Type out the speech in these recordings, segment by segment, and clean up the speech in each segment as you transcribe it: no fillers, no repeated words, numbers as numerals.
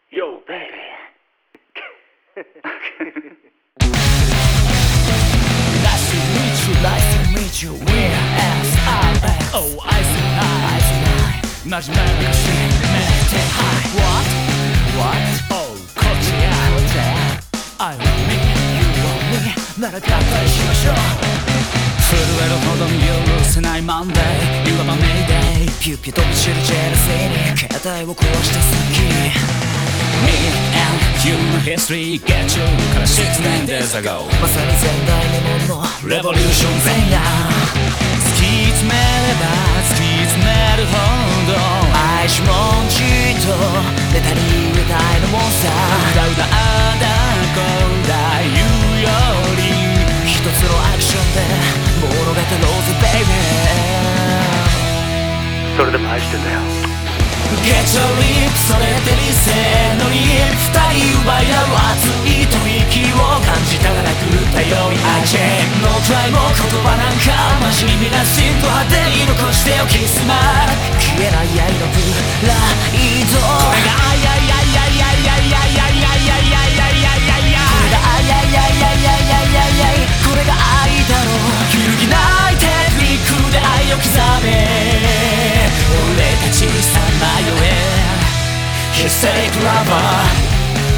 Yo, baby. Nice to meet you, nice to meet you. We're SRS. Oh, I see nine. 真面目な歌詞めて Hi. What? Oh, こっちや I want me, you want me なら乾杯しましょう。震えるほどに許せないマンデー。いわばメイデー。ピュッピュと走るジェラシーに携帯を壊して好き。Me and you の history get you から6年 days ago まさに前代未聞のレボリューション前夜突き詰めれば突き詰めるほど愛しもんじとネタに入れたいのもさうだうだあだこうだ言うより一つのアクションで物語ろうぜ baby それでも愛してんだよ。 Get your lip それって理性のリップ二人奪い合う熱い吐息を感じたがら狂ったように I can't no cry も言葉なんかマジに皆しんと果てに残してよキスマーク消えない愛のプライドこれが愛愛愛愛愛愛愛愛愛愛愛愛愛愛愛愛これが愛だろう揺るぎないテクニックで愛を刻め俺たちさまよえ Hysteric lover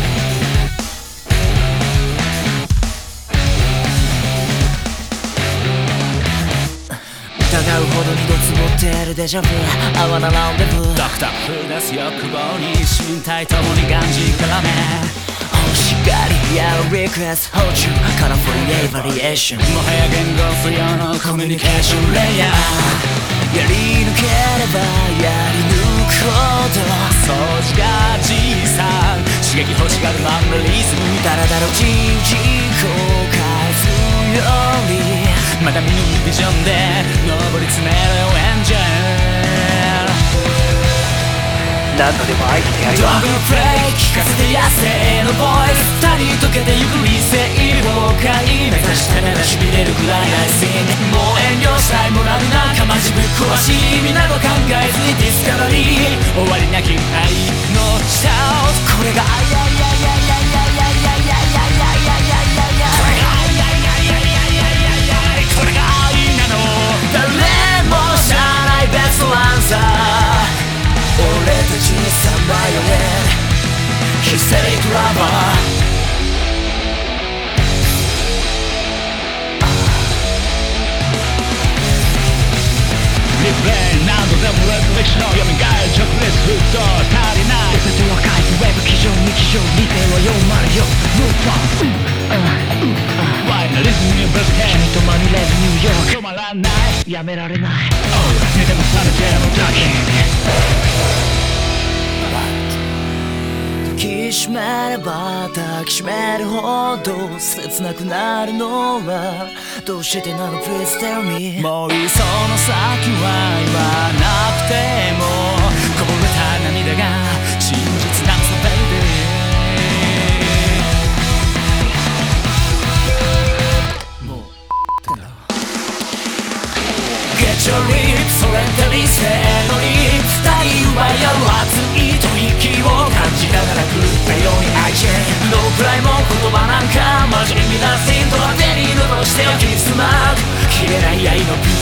疑うほどにどつぼってるデジャブ合わなランデブードクターフです欲望に身体ともにがんじからめ欲しがり合うリクエスト Hold you カラフルエイバリエーションもはや言語不要のコミュニケーションレイヤーやり抜ければやり抜くほど掃除がじいさん刺激欲しがるマンネリズムダラダラじじ後悔するよりまだ見ぬビジョンで上り詰めろよエンジェル何度でも愛してやるよ。 Don't be afraid 聞かせて野生のボイス二人溶けてゆく理性崩壊目指してならしびれるぐらい I sing もう遠慮したいモラルなんかマジぶっ壊し意味など考えずにディスカバリー終わりなき愛のシャウトこれが愛愛愛愛愛愛愛愛愛愛愛愛愛愛これが愛愛愛愛愛愛愛これが愛なの誰も知らないベストアンサー俺たちにさまよえ Hysteric lover リプレイ何度でもレフレクション蘇る直列沸騰足りない全ては返すウェブ基準日常理性は404 Move on ワイなリズムにぶつけ君とまみれるニューヨーク止まらないやめられない Oh 寝ても覚めてもだけ抱きしめれば抱きしめるほど切なくなるのはどうしてなの Please tell me もうその先は言わなくてもこぼれた涙が真実なのさ Baby もうだろ Get your lips それって理性のリップ二人奪い合う熱い吐息を感じながら狂ったように I can't ノープライも言葉なんかマジに皆せんと当てに戻してよキスマーク消えない愛の